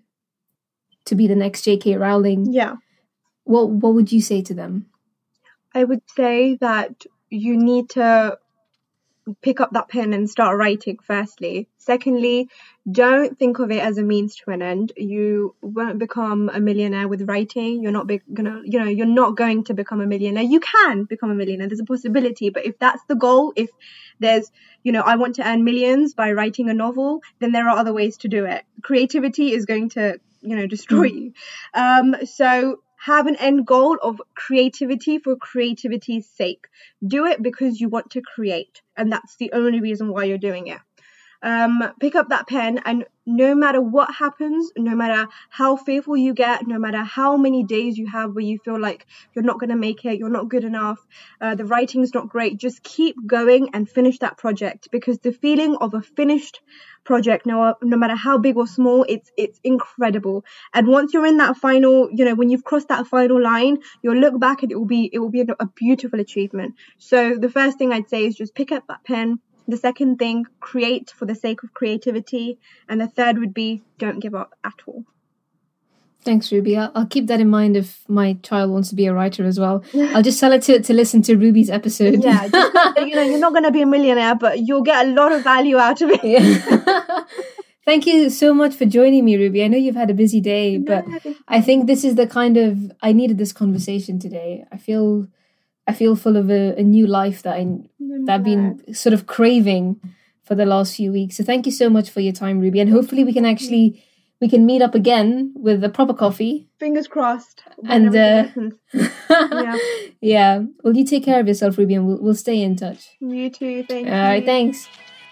to be the next J K Rowling. Yeah. What what would you say to them? I would say that you need to pick up that pen and start writing, firstly. Secondly, don't think of it as a means to an end. You won't become a millionaire with writing. You're not be- gonna, you know, you're not going to become a millionaire. You can become a millionaire. There's a possibility. But if that's the goal, if there's, you know, I want to earn millions by writing a novel, then there are other ways to do it. Creativity is going to, you know, destroy you. Um, so have an end goal of creativity for creativity's sake. Do it because you want to create. And that's the only reason why you're doing it. Um, pick up that pen, and no matter what happens, no matter how fearful you get, no matter how many days you have where you feel like you're not going to make it, you're not good enough, uh, the writing's not great, just keep going and finish that project, because the feeling of a finished project, no, no matter how big or small, it's it's incredible. And once you're in that final, you know, when you've crossed that final line, you'll look back and it will be it will be a, a beautiful achievement. So the first thing I'd say is just pick up that pen. The second thing, create for the sake of creativity. And the third would be, don't give up at all. Thanks, Ruby. I'll, I'll keep that in mind if my child wants to be a writer as well. I'll just tell her to, to listen to Ruby's episode. Yeah, just, you know, you're not going to be a millionaire, but you'll get a lot of value out of it. Yeah. Thank you so much for joining me, Ruby. I know you've had a busy day, but no, I think this is the kind of, I needed this conversation today. I feel... I feel full of a, a new life that, I, that I've been sort of craving for the last few weeks. So thank you so much for your time, Ruby. And hopefully we can actually, we can meet up again with a proper coffee. Fingers crossed. And uh, yeah. yeah. Well, you take care of yourself, Ruby, and we'll, we'll stay in touch. You too. Thank All you. All right, thanks.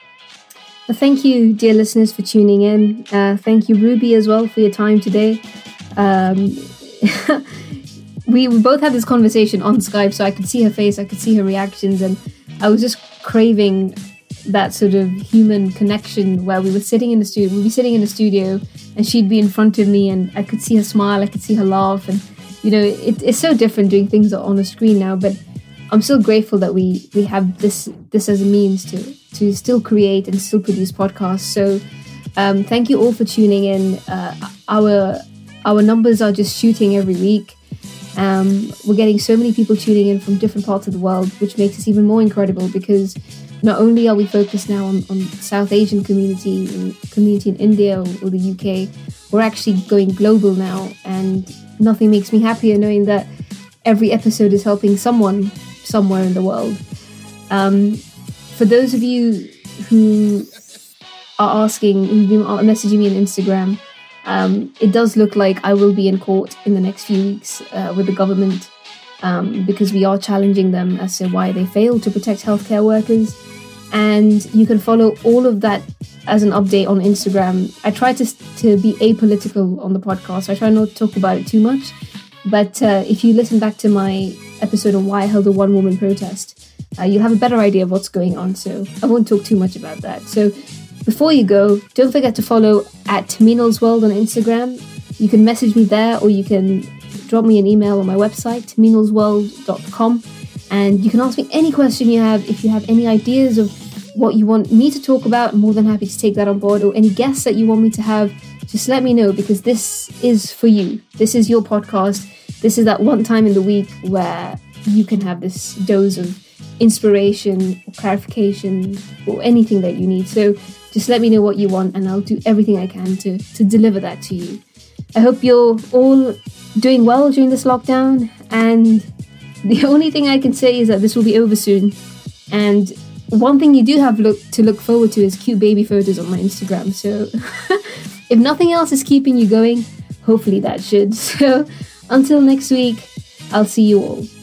Well, thank you, dear listeners, for tuning in. Uh, thank you, Ruby, as well, for your time today. Um We, we both had this conversation on Skype, so I could see her face, I could see her reactions, and I was just craving that sort of human connection where we were sitting in the studio, we'd be sitting in the studio, and she'd be in front of me, and I could see her smile, I could see her laugh, and you know, it, it's so different doing things on a screen now, but I'm so grateful that we we have this this as a means to to still create and still produce podcasts. So um, thank you all for tuning in. Uh, our our numbers are just shooting every week. Um, we're getting so many people tuning in from different parts of the world, which makes us even more incredible, because not only are we focused now on, on South Asian community, and community in India or, or the U K, we're actually going global now, and nothing makes me happier knowing that every episode is helping someone somewhere in the world. Um, for those of you who are asking, who've been messaging me on Instagram, Um, it does look like I will be in court in the next few weeks uh, with the government um, because we are challenging them as to why they fail to protect healthcare workers. And you can follow all of that as an update on Instagram. I try to to be apolitical on the podcast. I try not to talk about it too much. But uh, if you listen back to my episode on why I held a one-woman protest, uh, you'll have a better idea of what's going on. So I won't talk too much about that. So before you go, don't forget to follow at Minal's World on Instagram. You can message me there, or you can drop me an email on my website, minals world dot com. And you can ask me any question you have. If you have any ideas of what you want me to talk about, I'm more than happy to take that on board. Or any guests that you want me to have, just let me know, because this is for you. This is your podcast. This is that one time in the week where you can have this dose of inspiration or clarification or anything that you need. So just let me know what you want, and I'll do everything I can to, to deliver that to you. I hope you're all doing well during this lockdown, and the only thing I can say is that this will be over soon. And one thing you do have look to look forward to is cute baby photos on my Instagram. So if nothing else is keeping you going, hopefully that should. So until next week, I'll see you all.